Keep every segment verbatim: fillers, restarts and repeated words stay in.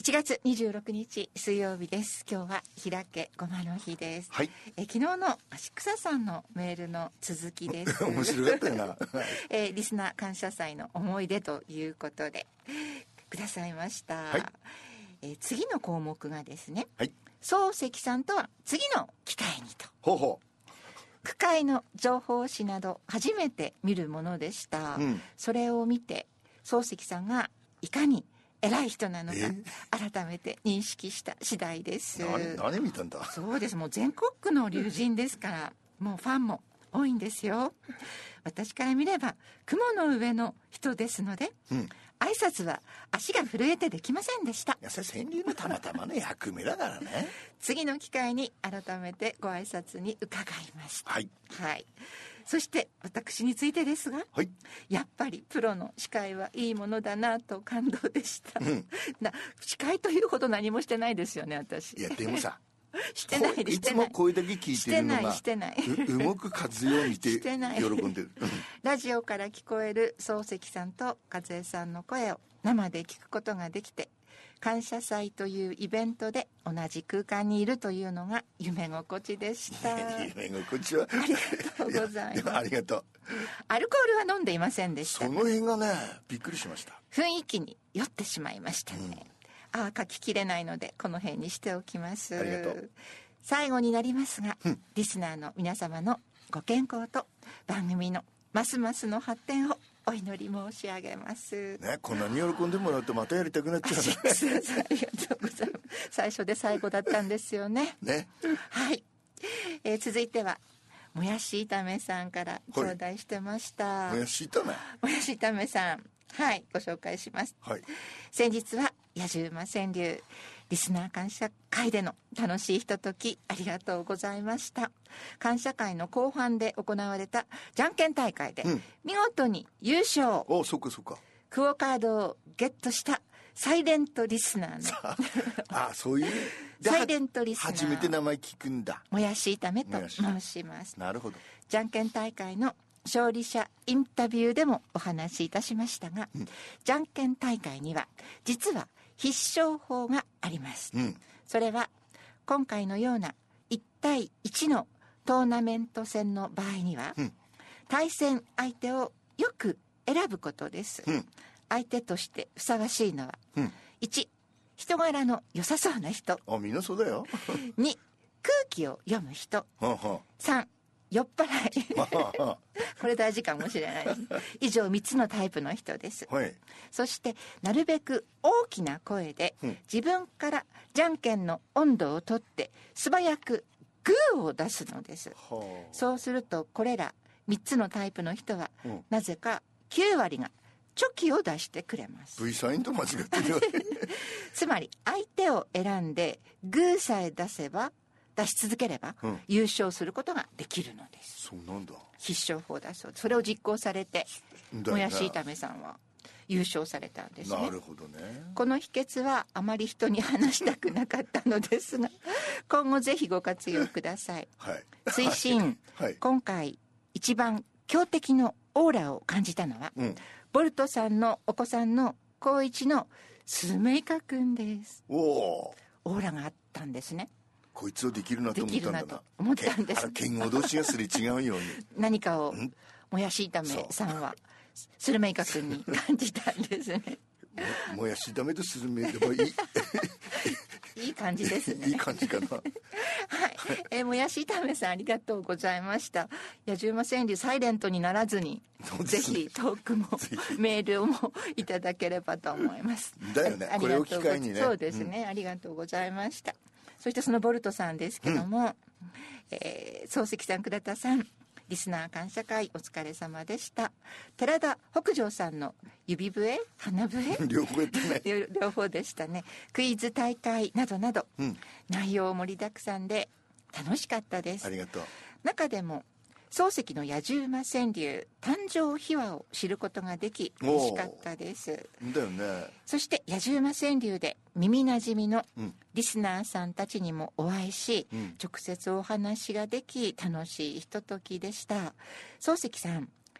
ちがつにじゅうろくにち水曜日です。今日は開けごまの日です。 はい。 え昨日の足草さんのメールの続きです。 面白かったよな。 えー、リスナー感謝祭の思い出ということでくださいました。 はい。 えー、次の項目がですね。 はい。 漱石さんとは次の機会にと。 ほうほう。 区会の情報誌など初めて見るものでした。うん、それを見て漱石さんがいかに偉い人なのか改めて認識した次第です。 何, 何見たんだ。 そうです。もう全国区の龍神ですからもうファンも多いんですよ。私から見れば雲の上の人ですので、うん、挨拶は足が震えてできませんでした。いやそれ川柳のたまたまの役目だからね。 次の機会に改めてご挨拶に伺いました。 はい、 はい、そして私についてですが、 はい、 やっぱりプロの司会はいいものだなと感動でした、うん、な司会というほど何もしてないですよね私。 いやでもさしてないでいつも声だけ聞いてるのがしてないしてない動く活用を見て喜んでる。 ラジオから聞こえる漱石さんと和江さんの声を生で聞くことができて、感謝祭というイベントで同じ空間にいるというのが夢心地でした。 夢心地はありがとうございます。 ありがとう。 アルコールは飲んでいませんでした。 その辺がねびっくりしました。 雰囲気に酔ってしまいましたね、うん、ああ書ききれないのでこの辺にしておきます。 ありがとう。 最後になりますが、うん、リスナーの皆様のご健康と番組のますますの発展をお祈り申し上げますね。こんなに喜んでもらうとまたやりたくなっちゃうね。 ありがとうございます。最初で最後だったんですよね。 ね。 はい、えー、続いてはもやし炒めさんから頂戴してました。 もやし炒めもやし炒めさん、はいご紹介します、 はい、 先日は野じ馬川柳リスナー感謝会での楽しいひとときありがとうございました。感謝会の後半で行われたじゃんけん大会で、うん、見事に優勝。 おそっかそっか。 クオカードをゲットしたサイレントリスナーのああそういうサイレントリスナー初めて名前聞くんだ。 もやし炒めと申します。 なるほど。 じゃんけん大会の勝利者インタビューでもお話しいたしましたが、うん、じゃんけん大会には実は必勝法があります、うん、それは今回のようないち対いちのトーナメント戦の場合には、うん、対戦相手をよく選ぶことです、うん、相手としてふさわしいのは、うん、いち人柄の良さそうな人。 あみんなそうだよ。 に空気を読む人。はあはあ、さん酔っ払いこれ大事かもしれない以上みっつのタイプの人です、はい、そしてなるべく大きな声で、うん、自分からじゃんけんの温度をとって素早くグーを出すのです、はあ、そうするとこれらみっつのタイプの人は、うん、なぜかきゅうわりがチョキを出してくれます。 V サインと間違ってるつまり相手を選んでグーさえ出せば出し続ければ、うん、優勝することができるのです。 そうなんだ。 必勝法だそうです。それを実行されて、ね、もやし炒めさんは優勝されたんですね。 なるほどね。 この秘訣はあまり人に話したくなかったのですが今後ぜひご活用ください、はい、推進、はい、今回一番強敵のオーラを感じたのは、うん、ボルトさんのお子さんの高一のスルメイカくんです。 おおオーラがあったんですね。 こいつをできるなと思ったんだな。できるなと思ったんです。 剣豪同士がすれ違うように何かをもやし炒めさんはスルメイカ君に感じたんですね。 も, もやし炒めとスルメでもいいいい感じですね。 いい感じかな。はい、 えー、もやし炒めさんありがとうございました。野じ馬川柳サイレントにならずに、ね、ぜひトークもメールもいただければと思います。 だよね。これを機会にね。 そうですね、うん、ありがとうございました。そしてそのボルトさんですけども、うん、えー、漱石さん倉田さんリスナー感謝会お疲れ様でした。寺田北条さんの指笛鼻笛両方やってない両方でしたね。クイズ大会などなど、うん、内容盛りだくさんで楽しかったです。 ありがとう。 中でも漱石の野じ馬川柳誕生秘話を知ることができ嬉しかったです。 だよね。 そして野じ馬川柳で耳なじみのリスナーさんたちにもお会いし、うん、直接お話ができ楽しいひとときでした。漱石さん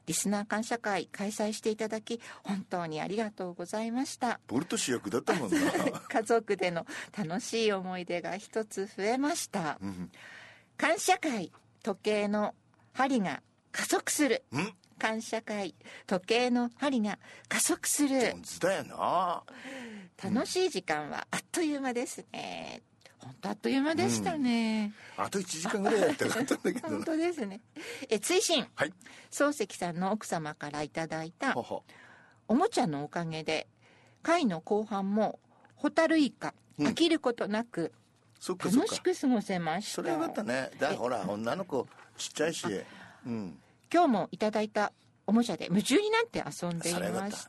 リスナー感謝会開催していただき本当にありがとうございました。 ボルト主役だったもんな家族での楽しい思い出が一つ増えました、うん、感謝会時計の針が加速する。感謝会時計の針が加速する。 上手だよな。 楽しい時間はあっという間ですね。本当あっという間でしたね、 うん、あといちじかんぐらいやったかったんだけど本当ですね。え追伸、 はい、 漱石さんの奥様からいただいたおもちゃのおかげで会の後半もホタルイカ飽きることなく楽しく過ごせました。 それはよかったね。だからほら女の子ちっちゃいし、うん、 今日もいただいたおもちゃで夢中になって遊んでいました。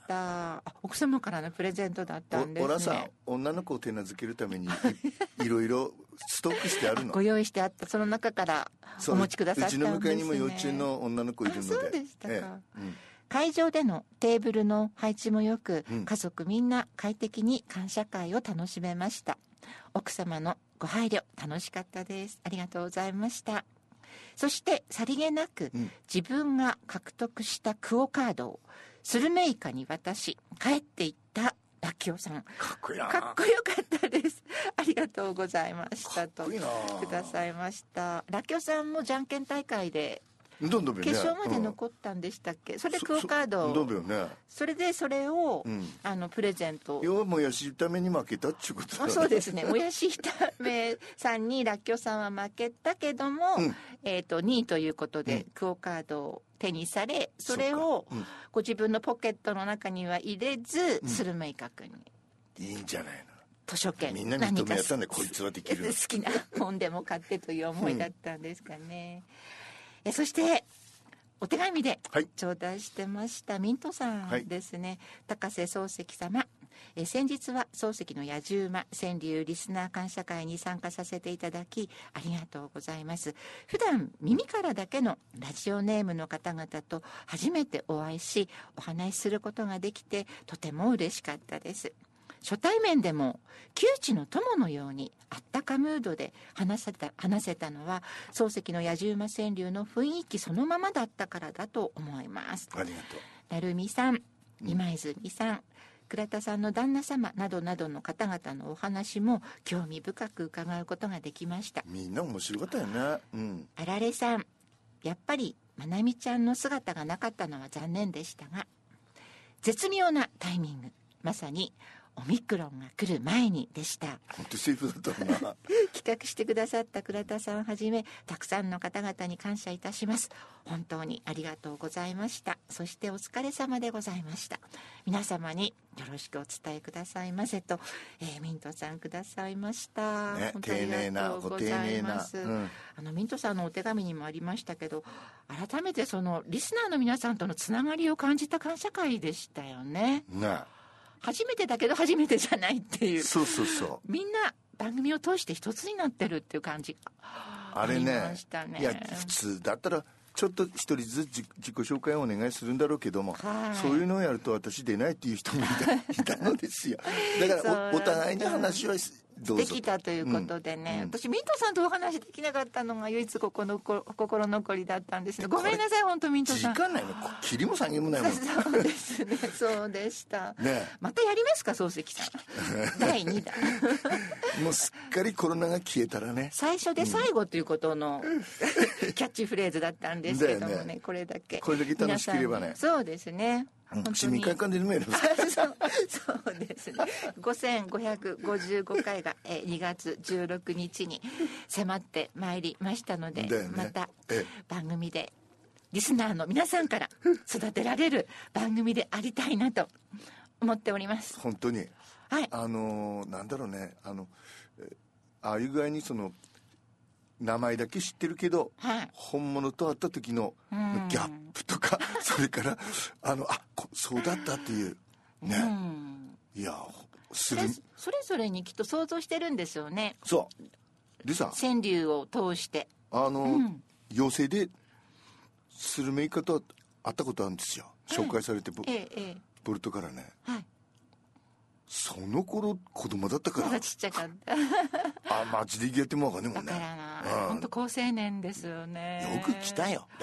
あ、奥様からのプレゼントだったんですね。 おらさ女の子を手なずけるために い, いろいろストックしてあるのご用意してあったその中からお持ちくださったんですね。 うちの向かいにも幼稚園の女の子いるので。 そうでしたか、ええ、 うん、 会場でのテーブルの配置もよく、うん、家族みんな快適に感謝会を楽しめました。奥様のご配慮楽しかったです。ありがとうございました。そしてさりげなく、うん、自分が獲得したクオカードをスルメイカに渡し帰っていったラッキオさん。 かっこいいな。 かっこよかったです。ありがとうございましたとくださいました。ラッキオさんもじゃんけん大会でどんどん、ね、 決勝まで残ったんでしたっけ、うん、それでクオカードをそ, そ, ね、 それでそれを、うん、あのプレゼント要はもやしために負けたっていうことだ、ね、 そうですね。もやしためさんにラッキョさんは負けたけども、うん、えー、とにいということで、うん、クオカードを手にされそれを、うん、ご自分のポケットの中には入れず、うん、スルメイカ君にいいんじゃないの。 図書券みんなに認めやったんでこいつはできる好きな本でも買ってという思いだったんですかね、うん、えそしてお手紙で頂戴してました、はい、ミントさんですね、はい、高瀬漱石様、え先日は漱石の野獣馬川柳リスナー感謝会に参加させていただきありがとうございます。普段耳からだけのラジオネームの方々と初めてお会いしお話しすることができてとても嬉しかったです。初対面でも旧知の友のようにあったかムードで話せた、話せたのは漱石の野獣馬川柳の雰囲気そのままだったからだと思います。 ありがとう。 成美さん、今泉さん、うん、倉田さんの旦那様などなどの方々のお話も興味深く伺うことができました。 みんな面白かったよね、うん、 あられさん、やっぱりまなみちゃんの姿がなかったのは残念でしたが絶妙なタイミング、まさにオミクロンが来る前にでした。 本当セーフだったな企画してくださった倉田さんはじめたくさんの方々に感謝いたします。本当にありがとうございました。そしてお疲れ様でございました。皆様によろしくお伝えくださいませと、えー、ミントさんくださいました、 ね、 本当にありがとうございます。 丁寧な、うん、 あのミントさんのお手紙にもありましたけど改めてそのリスナーの皆さんとのつながりを感じた感謝会でしたよね。 ね、 初めてだけど初めてじゃないっていう、 そうそうそう、 みんな番組を通して一つになってるっていう感じがありましたね。 あれね、いや普通だったらちょっと一人ずつ自己紹介をお願いするんだろうけども、はい、そういうのをやると私出ないっていう人もい た, いたのですよ。だから お, お互いに話はどうぞできたということでね、うん、私ミントさんとお話できなかったのが唯一ここの心残りだったんですね。ごめんなさい本当ミントさん。 時間ないの、切りも下げもないもん。 そうですね、そうでした、ね、またやりますか漱石さんだいにだんもうすっかりコロナが消えたらね、 最初で最後ということの、うん、キャッチフレーズだったんですけども ね, ねこれだけこれだけ楽しければね、 そうですね、 市民会館で飲めるそうそうですね。ごせんごひゃくごじゅうごかいがにがつじゅうろくにちに迫ってまいりましたので、ね、また番組でリスナーの皆さんから育てられる番組でありたいなと思っております。 本当に、 はい、 あのなんだろうね、あのああいう具合にその名前だけ知ってるけど、はい、本物と会った時のギャップとかそれからあのあそうだったっていうね、うん、いやそれそれぞれにきっと想像してるんですよね。 そうでさ、 川柳を通してあの、うん、寄席でスルメイカと会ったことあるんですよ、紹介されて、うん、ええ、ボルトからね、はい、その頃子供だったから、 まだちっちゃかったあ、マジでやってもわかんねえもんね。 だからな、本当高青年ですよね。 よく来たよ。だ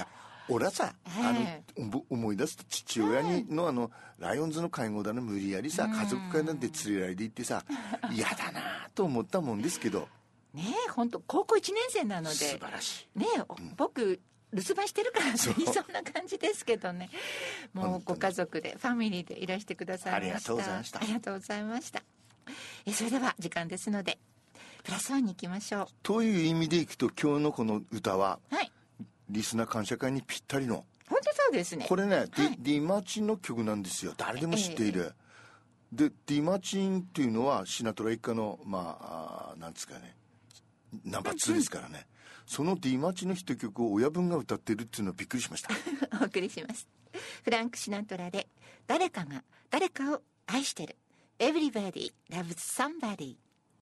俺はさ、えー、あの思い出すと父親にのあのライオンズの会合だの無理やりさ、家族会なんて連れられて行ってさ、嫌だなと思ったもんですけどねえ、本当高校いちねん生なので素晴らしいねえ、うん、僕留守番してるからそんな感じですけどね。もうご家族でファミリーでいらしてくださいました。ありがとうございました。ありがとうございました。えそれでは時間ですのでプラスワンに行きましょう。 という意味でいくと今日のこの歌は、はい、リスナー感謝会にぴったりの、 本当そうですね。 これね、はい、ディ, ディマーチンの曲なんですよ。誰でも知っている、えー、でディマーチンっていうのはシナトラ一家のまあ、あなんですかね、ナンバーツーですからね、うん、そのディマーチンのヒット曲を親分が歌ってるっていうのはびっくりしました。 お送りします。フランク・シナトラで誰かが誰かを愛してる。 Everybody loves somebody。